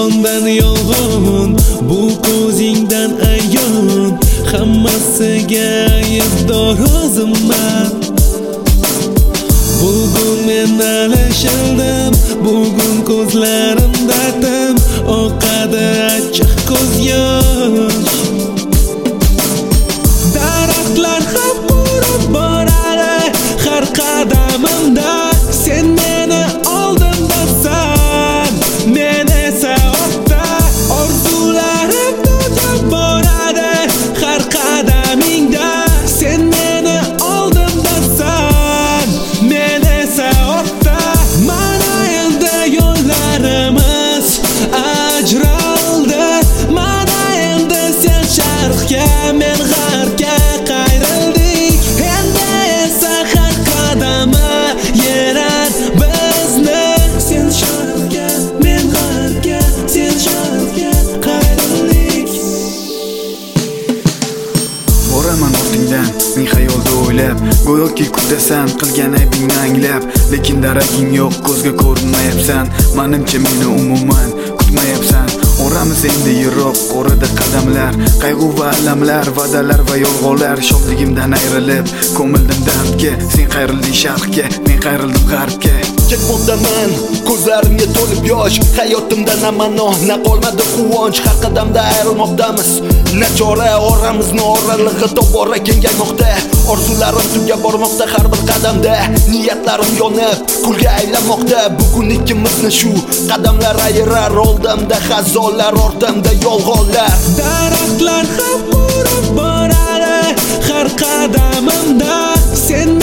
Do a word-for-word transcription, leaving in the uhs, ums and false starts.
yolg'ondan yolg'on, bu ko'zingdan ayon. Hammasiga aybdor o'zimman. Bugun men alishildim, bugun ko'zlarimda tim oqadi achchiq ko'z yosh. Daraxtlar ham qurib boradi har qadamimda. Sen meni oldimdasan, men esa ortda. Orzularim to'kib boradi har qadamingda. Sen meni oldimdasan, men esa ortda. Mana endi yo'llarimiz ajraldi. Mana endi sen sharqqa, men g'arbga qayrildik. Endi esa har qadami yerar bizni. Sen sharqqa, men g'arbga, sen sharqqa qayrildik. Boraman ortingdan ming xayolda o'ylab, go'yoki kutasan qilgan aybingni anglab. Lekin daraging yo'q, ko'zga ko'rinmayapsan. Menimcha meni umuman kutmayapsan. Oramiz endi yiroq, qo'rida qadamlar, qayg'u va alamlar, va'dalar va yolg'onlar. Shodligimdan ayrilib, ko'mildim dardga. Sen qayrilding sharqqa, men qayrildim g'arbga. Ketmoqdaman, ko'zlarimga to'lib yosh. Hayotimda na ma'no, na qolmadi quvonch. Har qadamda ayrilmoqdamiz, nachora oramizni oralig'i tobora kengaymoqda. Orzularim tugab bormoqda har bir qadamda. Niyatlarim yonib, kulga aylanmoqda. Bugun ikkimizni shu qadamlar ayirar. Oldimda xazonlar, ortimda yolg'onlar. Daraxtlar ham qurib boradi har qadamimda. Sen